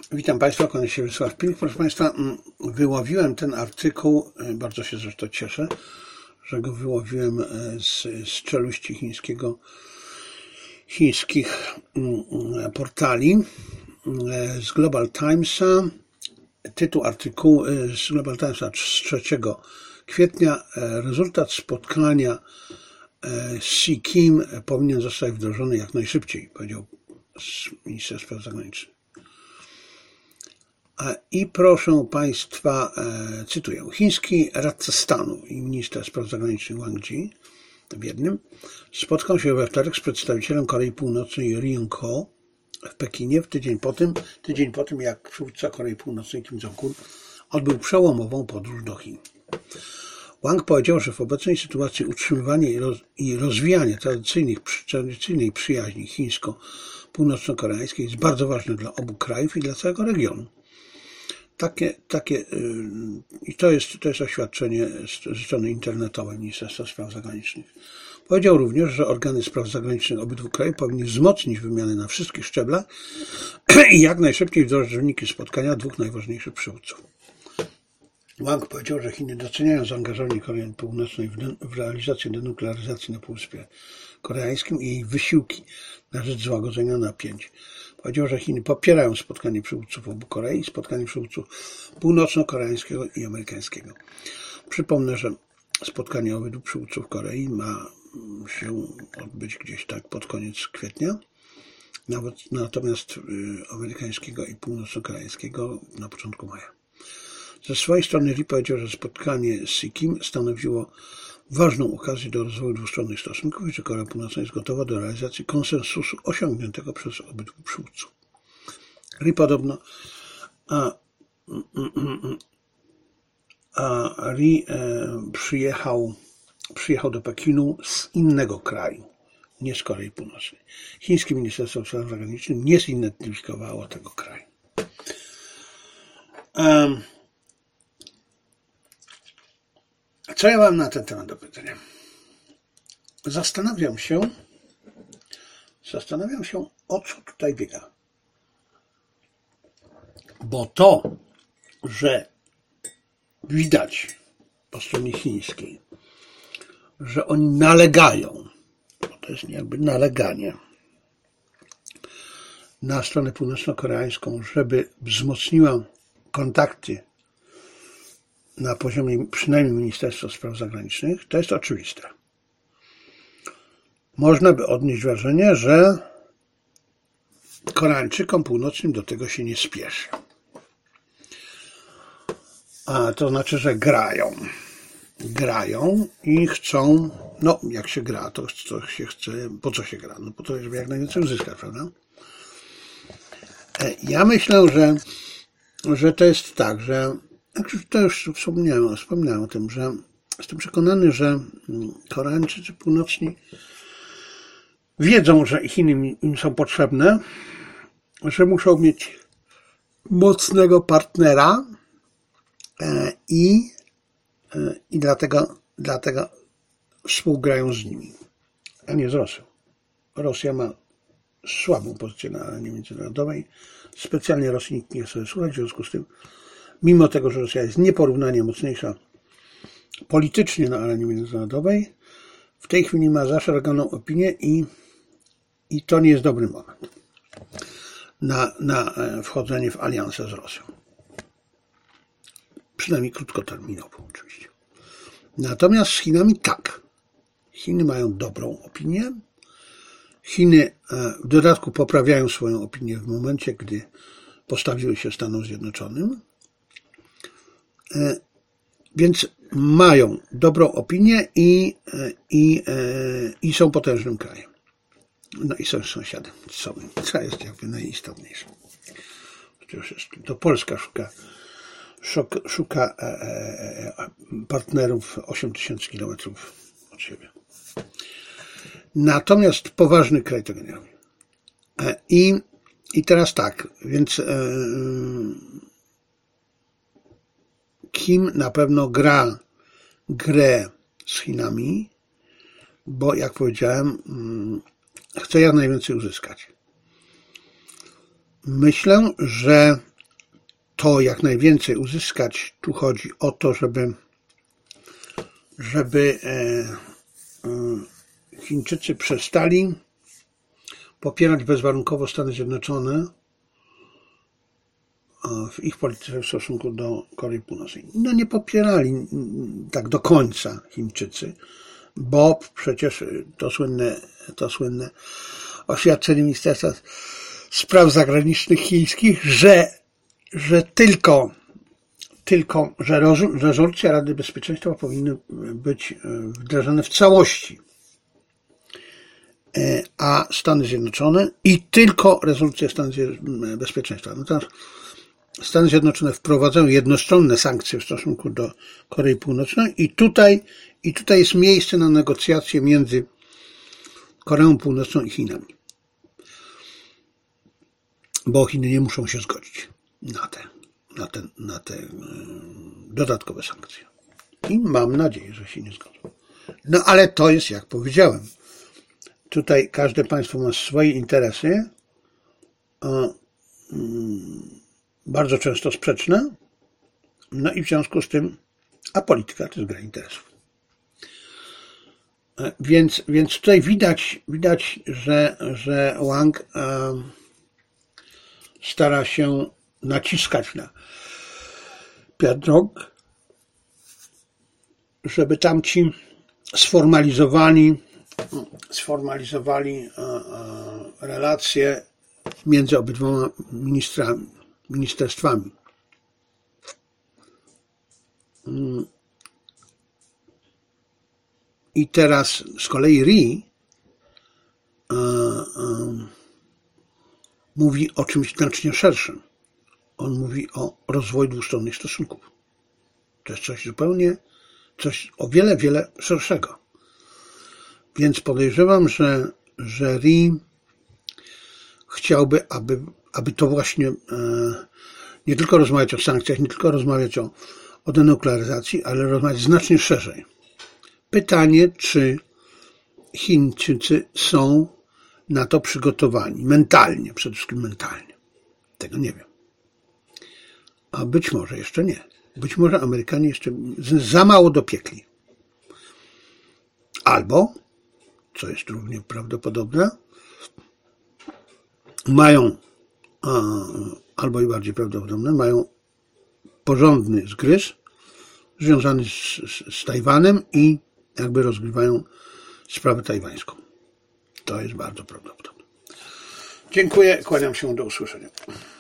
Witam Państwa, kłaniam się Wiesław Pilch. Proszę Państwa, wyłowiłem ten artykuł, bardzo się zresztą cieszę, że go wyłowiłem z czeluści chińskich portali, z Global Timesa. Tytuł artykułu z Global Timesa z 3 kwietnia. Rezultat spotkania Xi Kim powinien zostać wdrożony jak najszybciej, powiedział minister spraw zagranicznych. I proszę Państwa, cytuję, chiński radca stanu i minister spraw zagranicznych Wang Yi w jednym spotkał się we wtorek z przedstawicielem Korei Północnej Ri Yong-ho w Pekinie tydzień po tym, jak przywódca Korei Północnej Kim Jong-un odbył przełomową podróż do Chin. Wang powiedział, że w obecnej sytuacji utrzymywanie i rozwijanie tradycyjnej przyjaźni chińsko-północno-koreańskiej jest bardzo ważne dla obu krajów i dla całego regionu. I to jest oświadczenie ze strony internetowej Ministerstwa Spraw Zagranicznych. Powiedział również, że organy spraw zagranicznych obydwu krajów powinny wzmocnić wymianę na wszystkich szczeblach i jak najszybciej wdrożyć wyniki spotkania dwóch najważniejszych przywódców. Wang powiedział, że Chiny doceniają zaangażowanie Korei Północnej w realizację denuklearyzacji na Półwyspie Koreańskim i jej wysiłki na rzecz złagodzenia napięć. Powiedział, że Chiny popierają spotkanie przywódców obu Korei i spotkanie przywódców północno-koreańskiego i amerykańskiego. Przypomnę, że spotkanie obydwu przywódców Korei ma się odbyć gdzieś tak pod koniec kwietnia, natomiast amerykańskiego i północno-koreańskiego na początku maja. Ze swojej strony Ri powiedział, że spotkanie z Xi Kim stanowiło ważną okazję do rozwoju dwustronnych stosunków i że Korea Północna jest gotowa do realizacji konsensusu osiągniętego przez obydwu przywódców. Ri podobno Ri przyjechał do Pekinu z innego kraju, nie z Korei Północnej. Chińskie Ministerstwo Spraw Zagranicznych nie zidentyfikowało tego kraju. Co ja mam na ten temat do powiedzenia? Zastanawiam się, o co tutaj biega. Bo to, że widać po stronie chińskiej, że oni nalegają, bo to jest jakby naleganie na stronę północno-koreańską, żeby wzmocniła kontakty na poziomie przynajmniej Ministerstwa Spraw Zagranicznych, to jest oczywiste. Można by odnieść wrażenie, że Koreańczykom północnym do tego się nie spieszy. A to znaczy, że grają i chcą, no jak się gra, to się chce, po co się gra? No po to, żeby jak najwięcej uzyskać, prawda? Ja myślę, że to jest tak, że to już wspomniałem o tym, że jestem przekonany, że Koreańczycy północni wiedzą, że Chiny im są potrzebne, że muszą mieć mocnego partnera i dlatego współgrają z nimi, a nie z Rosją. Rosja ma słabą pozycję na arenie międzynarodowej. Specjalnie Rosji nikt nie chce słuchać, w związku z tym mimo tego, że Rosja jest nieporównanie mocniejsza politycznie na arenie międzynarodowej, w tej chwili ma zaszarganą opinię i to nie jest dobry moment na wchodzenie w aliansę z Rosją. Przynajmniej krótkoterminowo oczywiście. Natomiast z Chinami tak. Chiny mają dobrą opinię. Chiny w dodatku poprawiają swoją opinię w momencie, gdy postawiły się Stanom Zjednoczonym. Więc mają dobrą opinię i są potężnym krajem. No i są sąsiadem sobą, co jest jakby najistotniejsze. To Polska szuka partnerów 8000 kilometrów od siebie. Natomiast poważny kraj tego nie robi. I teraz tak, więc Kim na pewno gra grę z Chinami, bo jak powiedziałem, chce jak najwięcej uzyskać. Myślę, że to jak najwięcej uzyskać. Tu chodzi o to, żeby Chińczycy przestali popierać bezwarunkowo Stany Zjednoczone w ich polityce w stosunku do Korei Północnej. No nie popierali tak do końca Chińczycy, bo przecież to słynne oświadczenie Ministerstwa Spraw Zagranicznych chińskich, że tylko rezolucja Rady Bezpieczeństwa powinny być wdrażane w całości, a Stany Zjednoczone i tylko rezolucja Stanów Bezpieczeństwa. Natomiast Stany Zjednoczone wprowadzają jednostronne sankcje w stosunku do Korei Północnej i tutaj jest miejsce na negocjacje między Koreą Północną i Chinami. Bo Chiny nie muszą się zgodzić na te dodatkowe sankcje. I mam nadzieję, że się nie zgodzą. No ale to jest, jak powiedziałem, tutaj każde państwo ma swoje interesy, bardzo często sprzeczne, no i w związku z tym, a polityka to jest gra interesów. Więc tutaj widać, że Wang stara się naciskać na Pyongyang, żeby tamci sformalizowali relacje między obydwoma ministerstwami. I teraz z kolei Ri mówi o czymś znacznie szerszym. On mówi o rozwoju dwustronnych stosunków. To jest coś o wiele, wiele szerszego. Więc podejrzewam, że Ri chciałby, aby to właśnie nie tylko rozmawiać o sankcjach, nie tylko rozmawiać o denuklearyzacji, ale rozmawiać znacznie szerzej. Pytanie, czy Chińczycy są na to przygotowani, mentalnie, przede wszystkim mentalnie. Tego nie wiem. A być może jeszcze nie. Być może Amerykanie jeszcze za mało dopiekli. Albo, co jest równie prawdopodobne, mają, albo i bardziej prawdopodobne, mają porządny zgryz związany z Tajwanem i jakby rozgrywają sprawę tajwańską. To jest bardzo prawdopodobne. Dziękuję, kłaniam się, do usłyszenia.